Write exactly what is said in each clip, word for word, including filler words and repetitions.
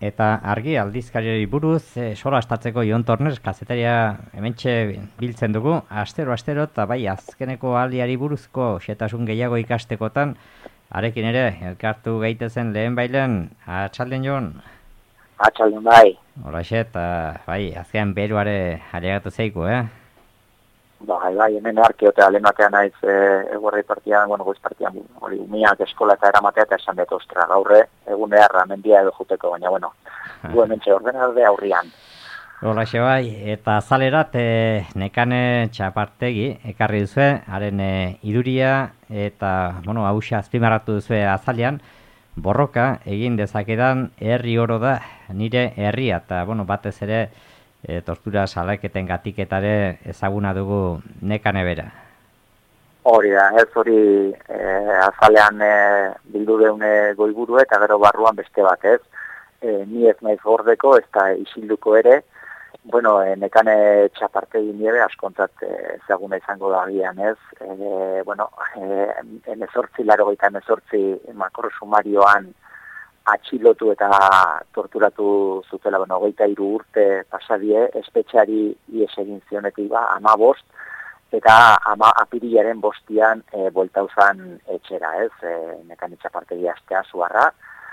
eta argi aldizkariari buruz e, solastatzeko Jon Tornes kazetaria hementxe biltzen dugu, astero astero eta bai azkeneko aldiari buruzko xetasun gehiago ikastekotan, arekin ere elkartu gaitezen lehen bailen, atxalden Jon? Atxalden bai. Horaxe, eta bai, azkean beruare alegatu zeiku, eh? Bai, bai, hemen arkeotea lehen batean naiz e, eguerri partian, bueno, goiz partian, hori umiak eskola eta eramatea eta esan dut, ostra, gaurre, egun beharra, mendia edo juteko, baina, bueno, du hemen txe ordenalde aurrian. Horaxe bai, eta azalerat e, Nekane Txapartegi ekarri duzue, haren e, iduria eta, bueno, hausia azpimarratu duzue azalean, borroka egin dezakedan herri oro da, nire herria, eta, bueno, batez ere, E, tortura salaketen gatiketare ezaguna dugu Nekane bera. Hori da, ez hori e, azalean e, bildu deune goiburu eta gero barruan beste bat, ez? E, ni ez naiz gordeko, ez da isilduko ere, bueno, e, Nekane Txapartegi niebe askontzat e, ezaguna izango da agian, ez? E, bueno, e, emezortzi, laro gaita emezortzi makro sumarioan atxilotu eta torturatu zutela, bueno, hogeita hiru urte pasadie, espetxeari ies egin zionetik ba, ama bost, eta ama apirilaren bostian e, bueltauzan etxera, ez, e, Nekane Txapartegi astea zuarra.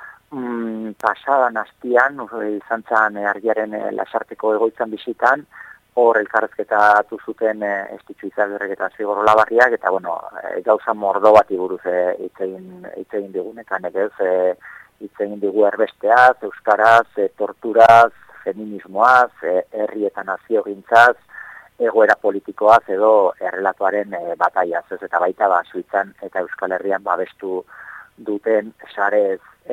Mm, pasadan astian, izan zan e, argiaren e, lasarteko egoitzan bisitan, hor elkarrezketatu zuten e, estitxu izagirrek eta zigor olabarriak, eta, bueno, e, gauza mordo bati buruz hitz e, egin digunekan, ez, e, hitz egin dugu erbesteaz, euskaraz, e, torturaz, feminismoaz, e, herri eta nazio gintzaz, egoera politikoaz edo errelatuaren e, bataiaz, ez eta baita ba, Suitzan eta Euskal Herrian babestu duten sarez, e,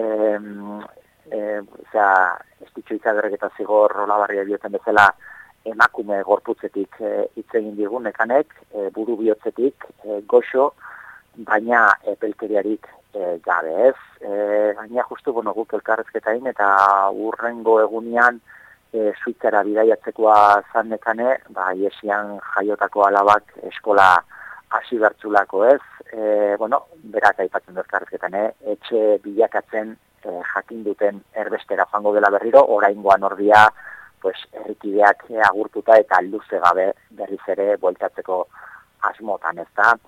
e, zera, estitxo izagerrek eta zigor olabarria dioten bezala emakume gorputzetik hitz e, egin digu Nekanek, e, buru bihotzetik, e, goxo, baina epelkeriarik E, gabe ez, e, baina justu bueno, guk elkarrezketain eta urrengo egunean e, Suitzara bidaiatzekoa zan Nekane, ba, iesian jaiotako alabak eskola hasi bertzulako ez, e, bueno, berak aipatzen du elkarrezketan, e, etxe bilakatzen e, jakin duten erbestera joango dela berriro, oraingoan ordia, pues, herrikideak agurtuta eta luze gabe berriz ere bueltatzeko asmotan, ez da.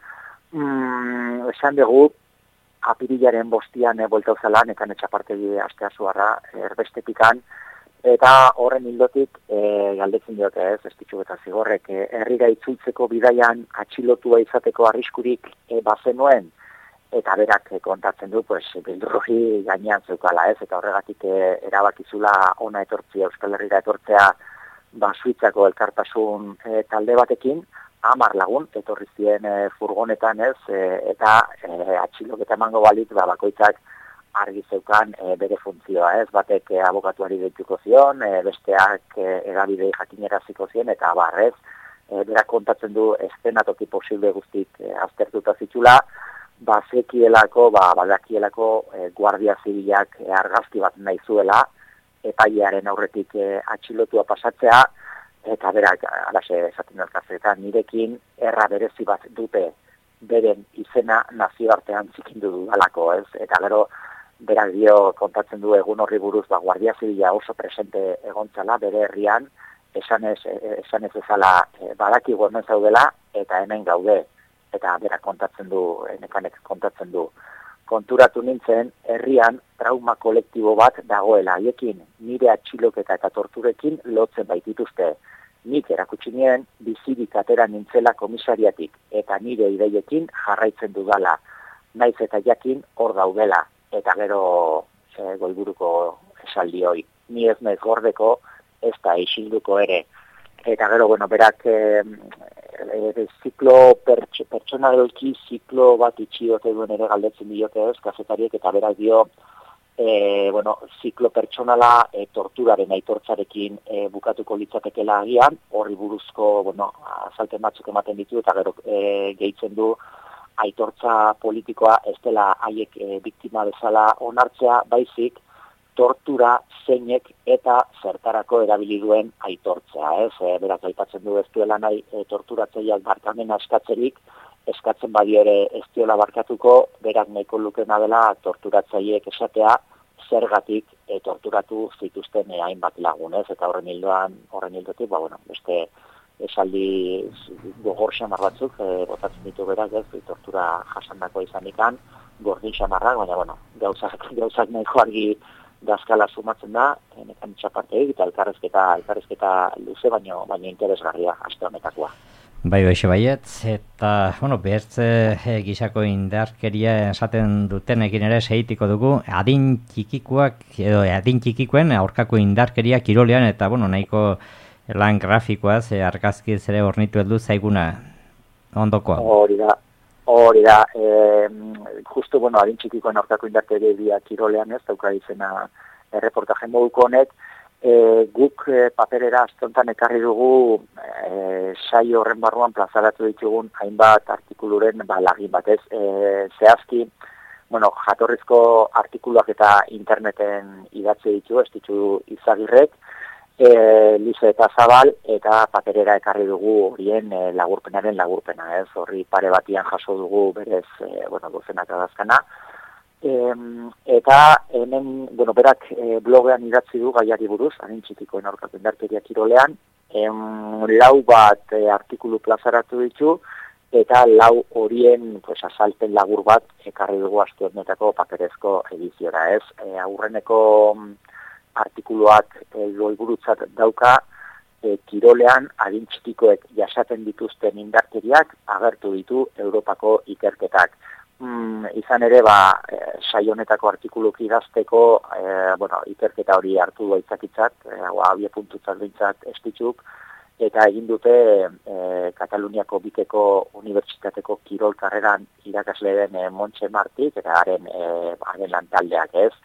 Mm, esan dugu, apirilaren bostian e, bueltauzala, Nekane Txapartegi astea zuarra, erbestepikan, eta horren hildotik e, galdetzen diote ez, estitxu eta zigorrek, e, herrira itzultzeko bidaian atxilotua izateko arriskurik e, bazenuen, eta berak e, kontatzen du, pues, bildurri gainean zeukala ez, eta horregatik e, erabakizula ona etortzia, Euskal Herrira etortzea, ba, Suitzako elkartasun e, talde batekin, hamar lagun, etorri ziren e, furgonetan ez, e, eta e, atxiloketa emango balitz, ba, bakoitzak argi zeukan e, bere funtzioa ez, batek e, abokatuari deituko zion, e, besteak e, egabidei jakineraziko ziren, eta barrez, e, berak kontatzen du eszenatoki posible guztik e, aztertuta zitula, ba, zekielako, ba, badakielako e, guardia zibilak e, argazki bat nahi zuela, epailearen aurretik e, atxilotua pasatzea, eta berak, alaxe esaten elkarzetan, nirekin erra berezi bat dute beren izena nazioartean zikindu dudalako, ez? Eta gero, berak dio kontatzen du egun horri buruz, ba, Guardia Zibila oso presente egontzala bere herrian, esan ez, esan ez ezala e, badakigu hemen zaudela, eta hemen gaude, eta berak kontatzen du, Nekanek kontatzen du. Konturatu nintzen, herrian trauma kolektibo bat dagoela, haiekin nire atxiloketa eta torturekin lotzen baitituzte. Nik erakutsi nien, bizirik atera nintzela komisariatik, eta nire ideiekin jarraitzen dudala. Naiz eta jakin hor daudela, eta gero e, goiburuko esaldi hoi. Ni ez naiz gordeko, ez da isilduko ere. Eta gero, bueno, berak e, e, ziklo pertso, pertsonalki ziklo bat itxiote duen ere galdetzen diote ez, kazetariek, eta berak dio, e, bueno, ziklo pertsonala e, torturaren aitortzarekin e, bukatuko litzatekela agian, horri buruzko, bueno, azalpen batzuk ematen ditu, eta gero e, gehitzen du, aitortza politikoa ez dela haiek e, biktima bezala onartzea, baizik, tortura zeinek eta zertarako erabili duen aitortzea, ez? E, berak aipatzen du ez duela nahi e, torturatzaileak barkamena eskatzerik, eskatzen badi ere ez diola barkatuko, berak nahiko lukena dela torturatzaileek esatea zergatik e, torturatu zituzten e, hainbat lagunez, eta horren hildoan, horren hildotik, ba, bueno, beste esaldi gogor xamar batzuk, e, botatzen ditu berak, ez, tortura jasandako izanikan, gordin xamarrak, baina, bueno, gauzak, gauzak nahiko argi dazkala sumatzen da, e, nekan txaparteik, eta elkarrezketa, elkarrezketa luze, baino, baino interesgarria, aste honetakoa. Bai, hoxe baiet, eta, bueno, behertze e, gisako indarkeria esaten dutenekin ere segitiko dugu, adin txikikuak, edo adin txikikoen aurkako indarkeria kirolean, eta, bueno, nahiko lan grafikoaz, e, argazkiz ere ornitu heldu zaiguna ondokoa. Hori da, hori da, e, justu, bueno, adin txikikoen aurkako indarkeria kirolean ez, dauka izena erreportaje moduko honek, E, guk e, paperera astontan ekarri dugu e, saio horren barruan plazaratu ditugun hainbat artikuluren ba, lagin batez. E, zehazki, bueno, jatorrizko artikuluak eta interneten idatzi ditu, ez ditu izagirrek, e, Lize eta Zabal, eta paperera ekarri dugu horien e, lagurpenaren lagurpena, ez? Horri pare batian jaso dugu berez, e, bueno, dozenak adazkana. E, eta hemen, bueno, berak e, blogean idatzi du gaiari buruz, adin txikikoen aurkako indarkeria kirolean, em, lau bat e, artikulu plazaratu ditu, eta lau horien pues, azalpen lagur bat ekarri dugu aste honetako paperezko ediziora, ez? E, aurreneko artikuluak e, goiburutzat dauka, e, kirolean adin txikikoek jasaten dituzten indarkeriak agertu ditu Europako ikerketak. Mm, izan ere, ba, e, saio honetako artikuluk idazteko, e, bueno, ikerketa hori hartu baitzakitzat, e, abie puntutzat bintzat estitzuk, eta egin dute e, Kataluniako Bikeko Unibertsitateko kirol karreran irakasle den e, Montse Martik, eta haren, e, haren lantaldeak ez.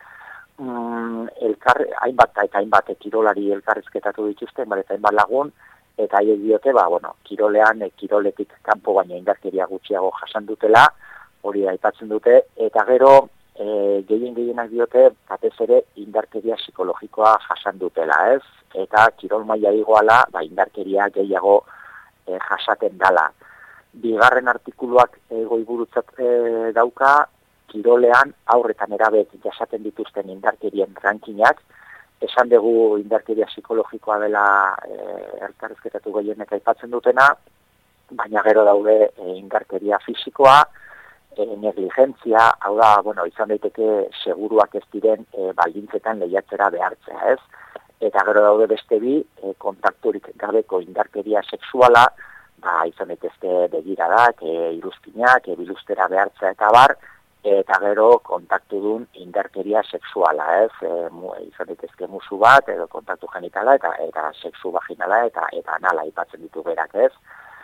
Mm, elkar, hainbat eta hainbat kirolari elkarrizketatu dituzten, ba, eta hainbat lagun, eta haiek diote, ba, bueno, kirolean, e, kiroletik kanpo baina indarkeria gutxiago jasan dutela, hori aipatzen dute, eta gero e, gehien gehienak diote batez ere indarkeria psikologikoa jasan dutela, ez? Eta kirol maila igoala, ba, indarkeria gehiago e, jasaten dala. Bigarren artikuluak e, goiburutzat e, dauka, kirolean aurretan erabek jasaten dituzten indarkerien rankinak, esan dugu indarkeria psikologikoa dela e, elkarrizketatu gehienek aipatzen dutena, baina gero daude e, indarkeria fisikoa, E, negligentzia, hau da, bueno, izan daiteke seguruak ez diren e, baldintzetan lehiatzera behartzea, ez? Eta gero daude beste bi, e, kontakturik gabeko indarkeria sexuala, ba, izan daitezke begiradak, e, iruzkinak, e, biluztera behartzea eta bar, eta gero kontaktu dun indarkeria sexuala, ez? E, mu, izan daitezke musu bat, edo kontaktu genitala, eta, eta sexu vaginala, eta, eta anala aipatzen ditu berak, ez?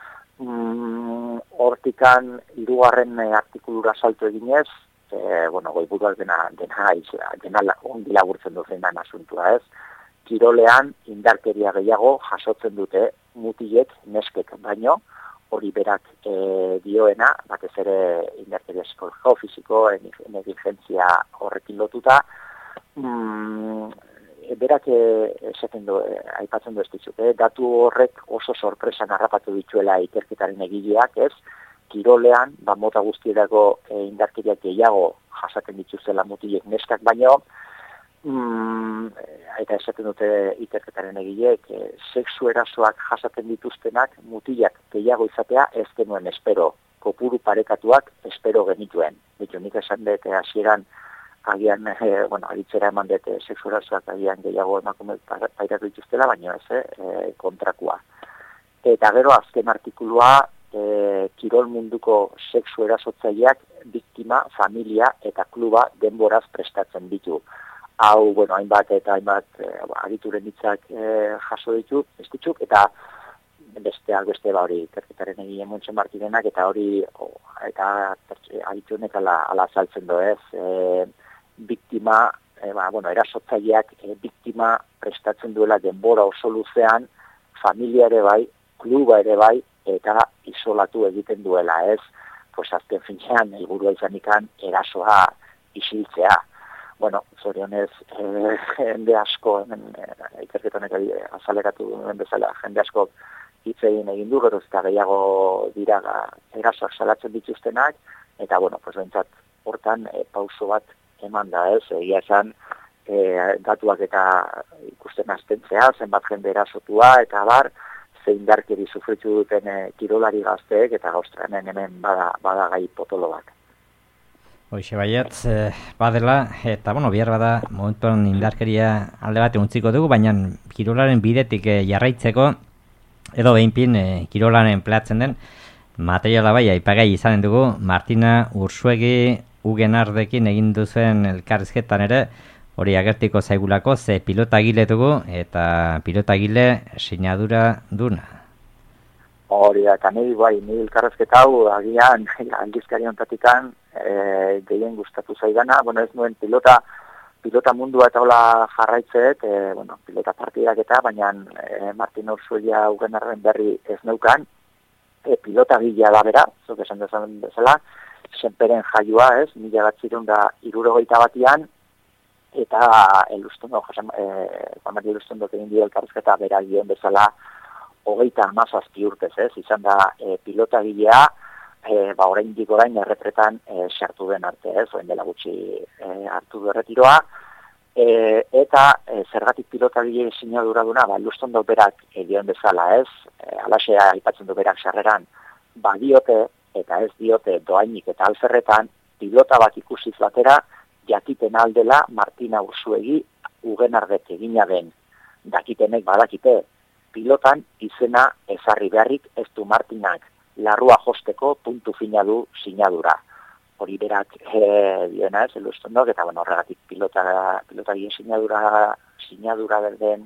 Mm, hortikan hirugarren artikulura salto eginez, e, bueno, goiburuak dena dena dena ondi laburtzen duzen asuntua, ez? Kirolean indarkeria gehiago jasotzen dute mutilek neskek baino, hori berak e, dioena, batez ere indarkeria psikologiko, fisiko, negligentzia horrekin lotuta, mm, berak esaten du, aipatzen du ez ditzuk, eh? Datu horrek oso sorpresan harrapatu dituela ikerketaren egileak, ez? Kirolean, ba, mota guztietako e, indarkeriak gehiago jasaten dituzela mutilek neskak baino, mm, eta esaten dute ikerketaren egileek, e, sexu erasoak jasaten dituztenak mutilak gehiago izatea ez genuen espero, kopuru parekatuak espero genituen. Bitu, nik esan dut hasieran agian, e, bueno, aritzera eman dut e, sexurazioak agian gehiago emakume pairatu dituztela, baina ez, e, kontrakua. Eta gero azken artikulua, e, kirol munduko sexu erasotzaileak biktima, familia eta kluba denboraz prestatzen ditu. Hau, bueno, hainbat eta hainbat e, adituren hitzak e, jaso ditu, ez ditzuk, eta besteak beste ba hori ikerketaren egile Montse Martirenak, eta hori oh, eta adituenek ala, ala saltzen do ez, e, biktima, e, ba, bueno, erasotzaileak e, biktima prestatzen duela denbora oso luzean, familia ere bai, kluba ere bai, eta isolatu egiten duela, ez? Pues azken finean, helburua izanikan erasoa isiltzea. Bueno, zorionez, e, jende asko, hemen, e, ikerketonek azaleratu duen bezala, jende asko hitz egin egin du, gero eta gehiago dira erasoak salatzen dituztenak, eta, bueno, pues bentsat hortan e, pauso bat eman da, ez? Egia esan, e, datuak eta ikusten hastentzea, zenbat jende erasotua, eta bar, zein darkeri sufritu duten e, kirolari gazteek, eta gauztranen hemen bada, bada gai potolo bat. Hoxe baiet, eh, badela, eta bueno, bihar bada momentuan indarkeria alde bat untziko dugu, baina kirolaren bidetik eh, jarraitzeko, edo behinpin eh, kirolaren pleatzen den, materiala bai, aipagai izanen dugu, Martina Ursuegi Ugenardekin egin duzuen elkarrizketan ere, hori agertiko zaigulako, ze pilotagile dugu, eta pilotagile sinadura duna. Hori da, eta nahi, bai, nahi elkarrezketa hau, agian, aldizkari ontatikan, e, gehien gustatu zaidana, bueno, ez nuen pilota, pilota mundua eta hola jarraitzeet, e, bueno, pilota partidak eta, baina e, Martin Ursuegia Ugenarren berri ez neukan, e, pilota gila da bera, zuk esan dezan bezala, senperen jaioa, ez, mila batzirun da irurogeita batian, eta elustondo, jasen, e, Juan Elustondo egin dio elkarrezketa bera gion bezala, hogeita hamazazpi urtez, ez, izan da e, pilotagilea, e, ba, oraindik orain errepretan e, sartu den arte, ez, orain dela gutxi e, hartu du erretiroa, e, eta e, zergatik pilotagile sinadura duna, ba, Elustondo berak egion bezala, ez, e, alaxea aipatzen du berak sarreran, ba, diote, eta ez diote doainik eta alferretan, pilota bat ikusiz batera, jakiten aldela Martina Ursuegi Ugenarrek egina den, dakitenek badakite, pilotan izena ezarri beharrik ez du Martinak larrua josteko puntu fina du sinadura. Hori berak e, diena ez, Elustondok, eta bueno, horregatik pilota, pilota gien sinadura, sinadura den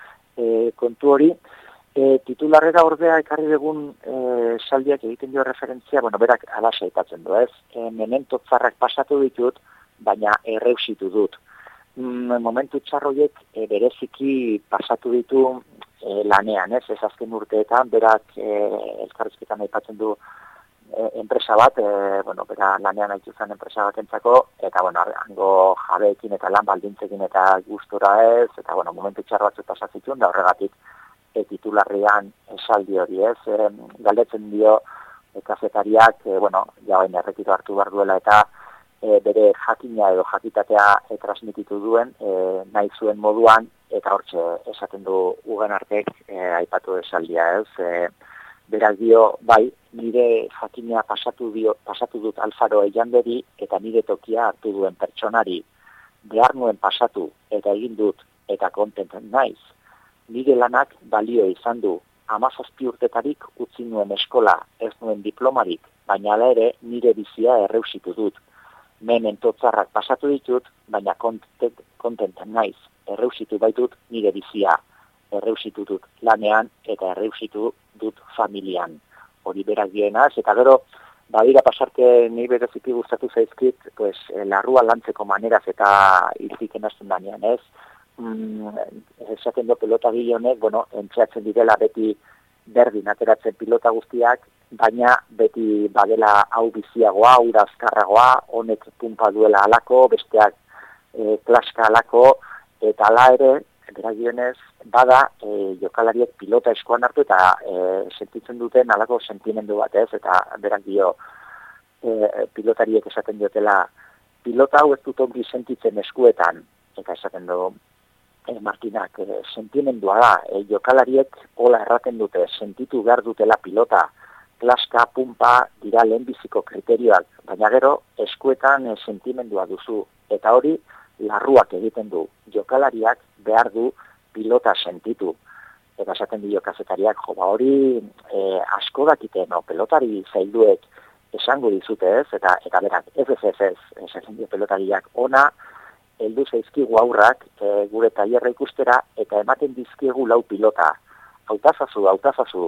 e, kontu hori. E, titularrera ordea ekarri dugun e, saldiak egiten dio referentzia, bueno, berak alaxa aipatzen du ez, e, memento tzarrak pasatu ditut, baina erreusitu dut. Mm, momentu txarroiek e, bereziki pasatu ditu E, lanean, ez, ez azken urteetan, berak e, elkarrizketan aipatzen du e, enpresa bat, e, bueno, bera lanean haitu zen enpresa bat entzako, eta, bueno, hango jabeekin eta lan baldintzekin eta gustura ez, eta, bueno, momentu txar batzu pasatzitun, da horregatik e, titularrian esaldi hori, ez, e, galdetzen dio e, kazetariak, e, bueno, jabain erretiro hartu behar duela, eta e, bere jakina edo jakitatea e, transmititu duen, e, nahi zuen moduan, eta hortxe esaten du Ugenartek e, aipatu esaldia, ez. E, berak dio, bai, nire jakina pasatu, dio, pasatu dut Alfaro Eianderi eta nire tokia hartu duen pertsonari. Behar nuen pasatu eta egin dut eta kontenten naiz. Nire lanak balio izan du. Hamazazpi urtetarik utzi nuen eskola, ez nuen diplomarik, baina hala ere nire bizia erreusitu dut. Memento tzarrak pasatu ditut, baina kontent, kontenten naiz. Erreusitu baitut nire bizia, erreusitu dut lanean eta erreusitu dut familian. Hori berak dienaz, eta gero, badira pasarte nahi bereziki gustatu zaizkit, pues, larrua lantzeko maneraz eta hiltik enazten danean, ez? Mm, esaten do pelota honek, bueno, entxeatzen direla beti berdin ateratzen pilota guztiak, baina beti badela hau biziagoa, ura azkarragoa, honek pumpa duela alako, besteak e, klaska alako, eta ala ere, beragionez, bada e, jokalariek pilota eskoan hartu eta e, sentitzen duten alako sentimendu bat, ez? Eta berak dio e, pilotariek esaten diotela, pilota hau ez dut ongi sentitzen eskuetan, eta esaten du e, Martinak, e, sentimendua da, e, jokalariek hola erraten dute, sentitu behar dutela pilota, klaska, pumpa, dira lehenbiziko kriterioak, baina gero eskuetan e, sentimendua duzu, eta hori larruak egiten du, jokalariak behar du pilota sentitu. Eta esaten dio kazetariak, jo, ba hori e, asko dakite, no, pelotari zailduek esango dizute ez, eta eta berak, ez ez ez ez, esaten dio pelotariak ona, heldu zaizkigu aurrak e, gure tailerra ikustera, eta ematen dizkiegu lau pilota. Hautazazu, hautazazu,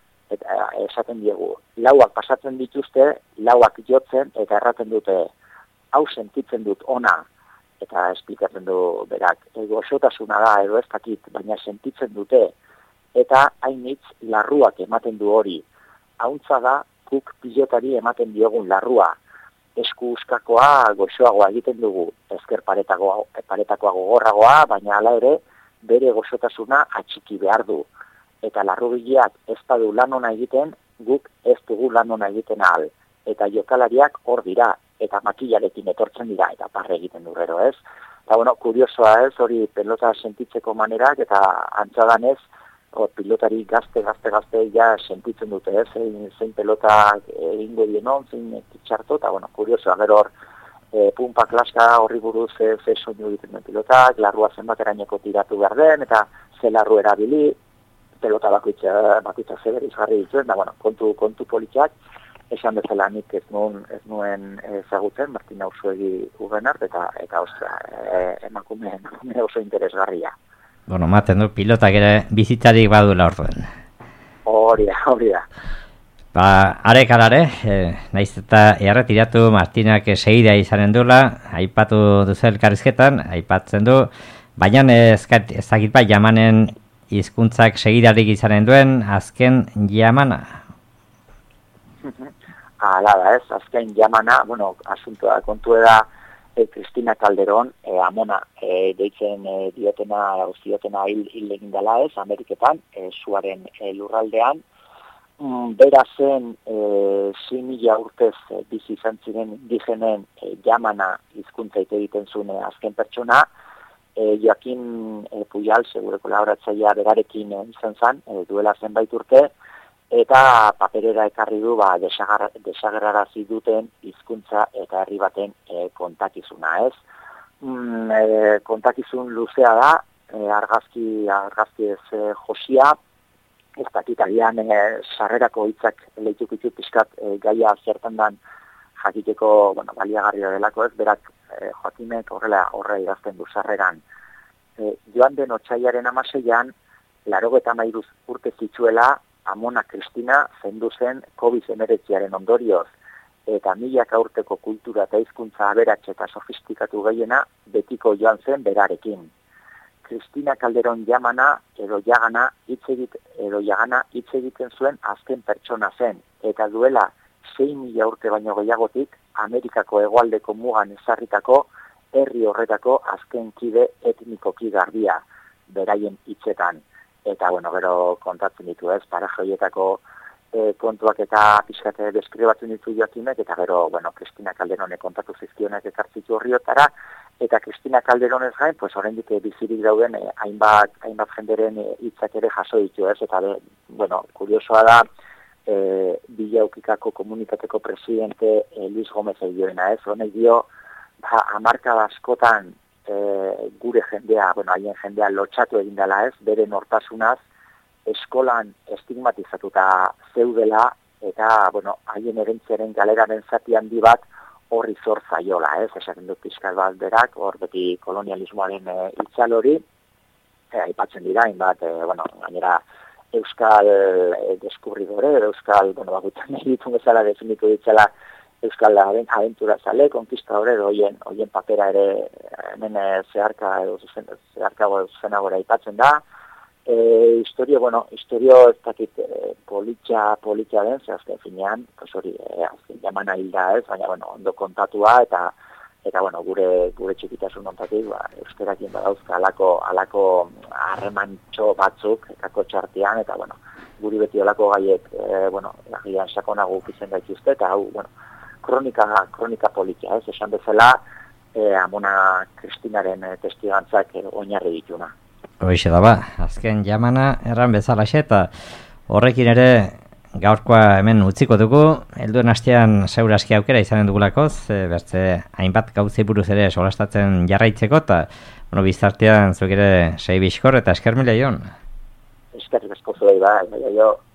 eta esaten diegu, lauak pasatzen dituzte, lauak jotzen, eta erraten dute, hau sentitzen dut ona, eta esplikatzen du berak, ego osotasuna da edo ez dakit, baina sentitzen dute, eta hainitz larruak ematen du hori. Hauntza da, guk pilotari ematen diogun larrua. Esku uskakoa goxoagoa egiten dugu, ezker paretakoa, paretakoa gogorragoa, baina hala ere, bere goxotasuna atxiki behar du. Eta larrugileak ez badu lan ona egiten, guk ez dugu lan ona egiten ahal. Eta jokalariak hor dira, eta makilarekin etortzen dira, eta parre egiten du gero, ez? Eta, bueno, kuriosoa ez, hori pelota sentitzeko manerak, eta antzadanez, o, pilotari gazte, gazte, gazte, ja sentitzen dute, ez, zein, zein pelota egingo dienon, zein txarto, eta, bueno, kuriosoa, gero hor, e, pumpa klaska horri buruz ze, ze soinu egiten den pilotak, larrua zenbateraineko tiratu behar den, eta ze larru erabili, pelota bakoitza, bakoitza zeberiz jarri dituen, da, bueno, kontu, kontu politxak, esan bezala nik ez nuen, ez nuen ezagutzen, Martin Auzuegi Ugenart, eta, eta ostra, e, emakume, emakume oso interesgarria. Bueno, maten du, pilotak ere bizitzarik badula orduen. Hori da, hori da. Ba, arek alare, eh, naiz eta erretiratu Martinak segida izanen duela, aipatu duzu elkarrizketan, aipatzen du, baina ez dakit bai jamanen hizkuntzak segidarik izanen duen azken jamana. Hala da ez, azken jamana, bueno, asuntoa kontu da, e, Cristina Calderón, e, amona, e, deitzen e, diotena, diotena hil, hil egin dela ez, Ameriketan, e, zuaren e, lurraldean, mm, bera zen, e, sei mila urtez e, bizi izan ziren indigenen e, jamana hizkuntza egiten zuen e, azken pertsona, e, Joaquin e, Pujal, segure kolaboratzailea berarekin e, izan zen, e, duela zenbait urte, eta paperera ekarri du ba, desagar, desagerrarazi duten hizkuntza eta herri baten e, kontakizuna, ez? Mm, e, kontakizun luzea da, e, argazki, argazki ez e, josia, ez dakitalian e, sarrerako hitzak lehituk itut pixkat e, gaia zertan dan jakiteko, bueno, baliagarria delako ez, berak e, Joakimek horrela horre idazten du sarreran. E, joan den otsailaren amaseian, laurogeita hamairu urte zitzuela, Amona Cristina zendu zen covid hemeretziaren ondorioz, eta milaka urteko kultura eta hizkuntza aberatsa eta sofistikatu gehiena betiko joan zen berarekin. Cristina Calderón jamana edo jagana hitz egit edo jagana hitz egiten zuen azken pertsona zen, eta duela sei mila urte baino gehiagotik Amerikako hegoaldeko mugan ezarritako herri horretako azken kide etnikoki garbia, beraien hitzetan. Eta, bueno, gero kontatzen ditu ez, parajoietako e, kontuak eta pixkate deskribatzen ditu Joakimek, eta gero, bueno, Cristina Calderonek kontatu zizkionek ekartzitu horriotara, eta Cristina Calderonez gain, pues, oraindik bizirik dauden, e, hainbat, hainbat jenderen hitzak ere jaso ditu ez, eta, be, bueno, kuriosoa da, e, Bilaukikako komunitateko presidente e, Luis Gómez egioena ez, honek dio, ba, hamarkada askotan, E, gure jendea, bueno, haien jendea lotxatu egin dela ez, bere nortasunaz, eskolan estigmatizatuta zeudela, eta, bueno, haien erentziaren galeraren zati handi bat horri zor zaiola, ez, esaten dut pixkat bat berak, hor beti kolonialismoaren e, itzal hori, e, aipatzen dira, hainbat, e, bueno, gainera, euskal e, deskubridore, euskal, bueno, bakutzen nahi ditun bezala definitu ditzela, euskal aventura zale, konkistadore, hoien hoien papera ere hemen zeharka edo zuzen, zeharkago zuzenagora aipatzen da. E, historio, bueno, historio ez dakit e, politxa, politxa den, ze azken finean, pues hori, e, azken jamana hilda ez, baina, bueno, ondo kontatua, eta, eta bueno, gure gure txikitasun ontatik, ba, euskerakin badauzka alako, alako harremantxo batzuk, ekako txartean, eta, bueno, guri beti olako gaiek, e, bueno, lagian sakonago ukitzen gaituzte, eta hau, bueno, kronika, kronika politia, ez, esan bezala, e, Amona Kristinaren e, testigantzak e, oinarri dituna. Hoixe da ba, azken jamana erran bezalaxe, eta horrekin ere gaurkoa hemen utziko dugu, helduen astean zeure aski aukera izanen dugulakoz, e, bertze hainbat gauzei buruz ere solastatzen jarraitzeko, eta bueno, bizartean zuek ere sei bizkor eta esker mila joan. Eskerrik asko zuei, bai, bai, jo.